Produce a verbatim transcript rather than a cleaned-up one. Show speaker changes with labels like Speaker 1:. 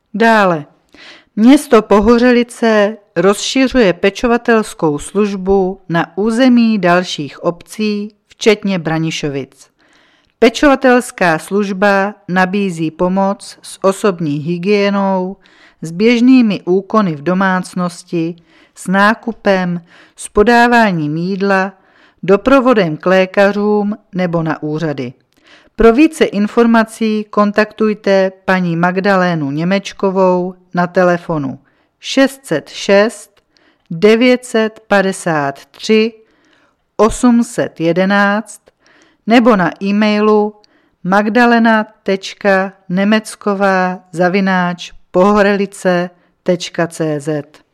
Speaker 1: Dále. Město Pohořelice rozšiřuje pečovatelskou službu na území dalších obcí, včetně Branišovic. Pečovatelská služba nabízí pomoc s osobní hygienou, s běžnými úkony v domácnosti, s nákupem, s podáváním jídla, doprovodem k lékařům nebo na úřady. Pro více informací kontaktujte paní Magdalénu Němečkovou na telefonu šest set šest devět padesát tři osm set jedenáct nebo na e-mailu magdalena tečka nemecková zavináč pohorelice tečka cé zet.